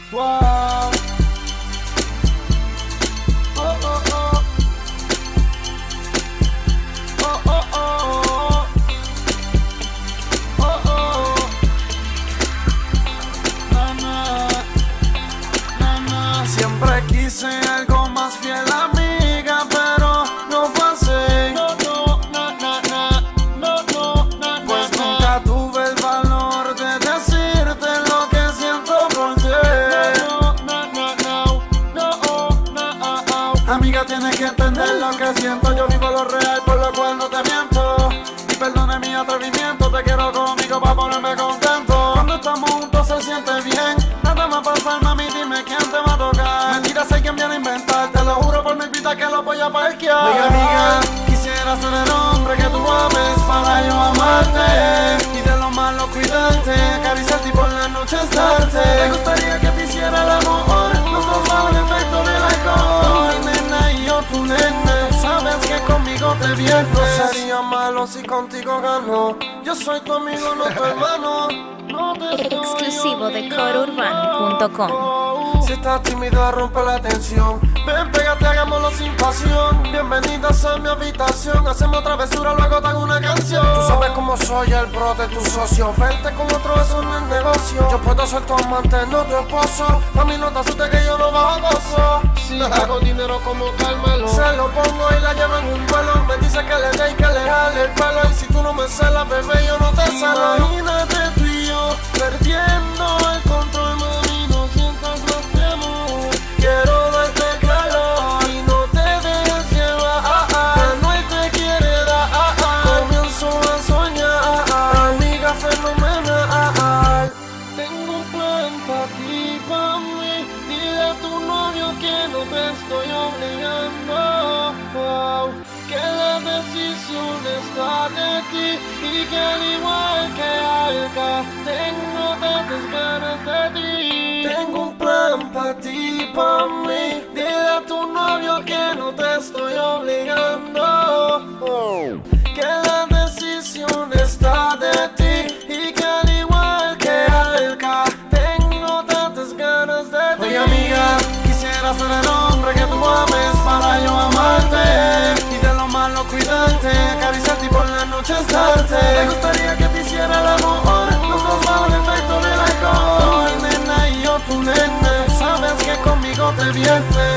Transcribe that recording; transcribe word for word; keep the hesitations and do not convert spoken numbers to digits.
Wow. Oh, oh, oh. Oh, oh, oh. Oh, oh. Na, na. Na, na. Siempre quise algo más fiel, amiga, pero no fue así. No, no, na, na, na. No, no, na, na, pues na. Nunca tuve el valor de decirte lo que siento por ti. No, no, na, na, no, no, na, ah, ah. Amiga, tienes que entender lo que siento. Yo vivo lo real, por lo cual no te miento. Y perdone mi atrevimiento, te quiero conmigo para ponerme contento. Cuando estamos juntos se siente bien. Nada más pasar, mami, dime quién te va a tocar. Mentiras hay quien viene a inventar, te lo juro por mi vida que lo voy a parquear. Oiga, amiga, quisiera ser el hombre que tú ames para yo amarte. Y de lo malo cuidarte, acariciarte y por la noche estarte. Me gustaría que te hiciera el amor, los dos bajo el efecto del alcohol. Mi nena y yo tu nene, sabes que conmigo te vienes. No sería malo si contigo gano. Yo soy tu amigo, no tu hermano. No te estoy Exclusivo de coro urbano punto com. Si estás tímida, rompe la tensión. Ven, pégate, hagámoslo sin pasión. Bienvenidas a mi habitación. Hacemos travesura, luego te hago una canción. Tú sabes cómo soy el bro de tu socio. Verte con otro, eso no es negocio. Yo puedo ser tu amante, no tu esposo. A mí no te asustes que yo no bajo gozo. Si hago dinero como Carmelo, se lo pongo y la llevo en un vuelo. Me dice que le dé y que le jale el pelo. Y si tú no me celas, bebé, yo no te celo. Imagínate tú y yo perdiendo el control, mami, no sientas más temor. Quiero darte calor y no te dejes llevar. Manuel te quiere dar. Comienzo a soñar, amiga fenomenal. Tengo un plan para ti, pa' mí. Dile a tu novio que no te estoy obligando. Wow. Que la decisión está de ti y que al igual que Alca tengo tantas ganas de ti. Tengo un plan pa' ti, pa' mí. Dile a tu novio que no te estoy obligando. Oh. Que la decisión está de ti y que al igual que Alca tengo tantas ganas de ti. Oye, amiga, quisiera ser el hombre que tú ames para yo amarte. Y de lo malo cuidarte, acariciarte y por la noche estarte. Me gustaría que te hiciera el amor, los dos bajo el efecto del alcohol. Mi nena y yo tu nene, sabes que conmigo te vienes.